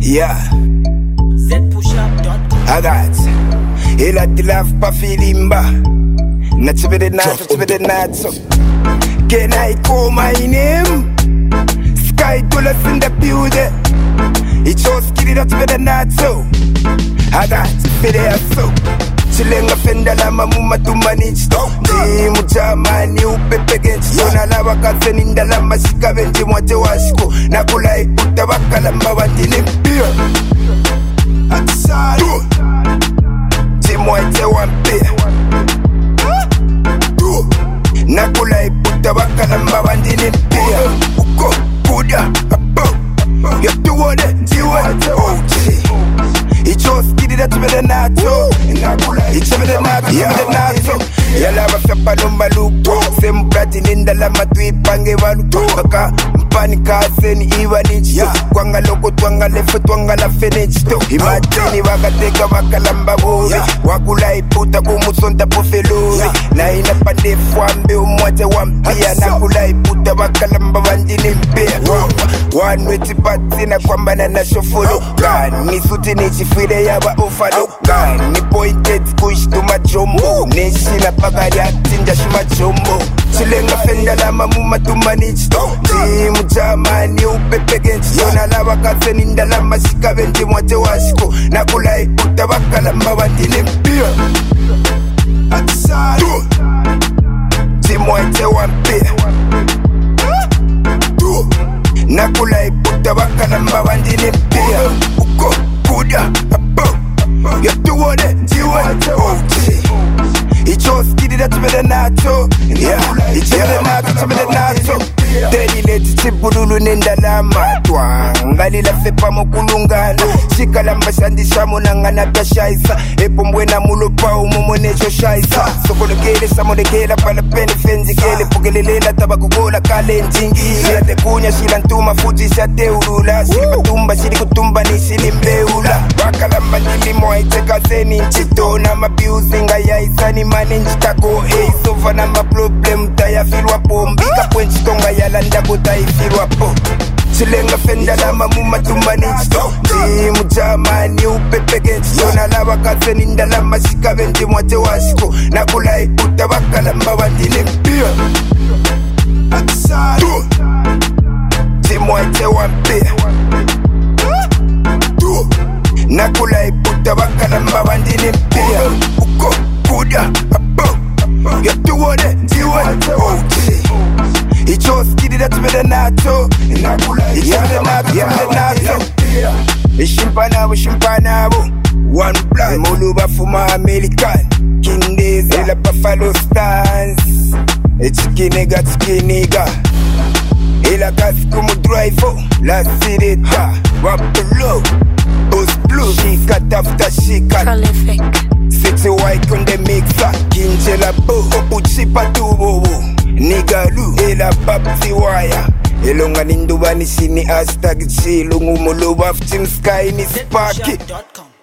Yeah. ZPushUp.com. I got ila tilaf pa filimba. Natsubide na so. Can I call my name? Sky to us in the building. It's all skitty that's better not so. I got fide so. Chilenga fenda la mamuma tumanich. Di mujamani upepe genchi. Yona la wakaze ninda la mashika benji mwate washiko. Nakula iputa wakala mbawandini beer. Atisari Timwete wampia Nakula iputa wakala mbawandini beer. Uko kuda abo Yatuwone jiwe OG Icho skidi that's better nato Icho better nato Yala wafepa numba lupo Sembrati ninda la matui pange walupo Baka mpani kaseni iwa nichito Kwanga loko twanga lefe twanga la fenechito Imateni wakateka wakalamba buri Wakula iputa kumusonta pofeluri Na ina pande fuambe umwate wampia Nakula iputa wakalamba wandini mpia Wanweti pati na kwambana na shofolo Gani suti nichifide yaba ufalo Gani pointed kush to majombo Neshi na pagari atinja shuma jombo Chilenga fenda la mamuma tumanichito Di mujamani upepe genchi Yona la wakaze ninda la mashika benji mwate washiko Nakula iputa wakalamba wandini mpia Atisari Timwete wampia Nakula iputa wakalamba wandini mpia Uko kuda abo Yatuwone jiwe OG Icho skidi that's better nato Icho better nato Teri leti chibululu nenda lama Twanga lila fepa mokulungana Shika lamba shandisha monangana tashaisa Epo mwena mulupa umumonecho shaisa Soko nukele samonekela pala peni fenzi kele Pukelelena tabakugola kale njingi Yate kunya shila ntuma fuji shate urula Shili patumba shili kutumba ni shili mbeula Wakalamba nili moite kazeni nchito Na mabiuzinga ya isani mane nchitako Sova na maproblem taya filwa po Mbika kwenchi tonga ya landa kuta ifirwa po Chilenga fenda la mamuma tumanich Di mujamani upepe genchi Yona la wakaze ninda la mashika benji mwate washiko Nakula iputa wakalamba wandini mpia Atisari Timwete wampia Nakula iputa wakalamba wandini mpia Uko kuda abo Yatuwone jiwe OG Icho skidi that's better nato Icho better nato Ishimpanabo One blood Muluba fuma American Kindezi la Buffalo Stance Chikiniga Ila kasi kumu drive La sireta Wapelo Boss blue Shika tafta shika Prolific Sexy white on the mixer Kinjela bo Uchipa tubo Nigalu Ela babti wire Elonga ninduwa ni shini hashtag chilungu Mulu waf Team Sky ni sparky ZPushUp.com.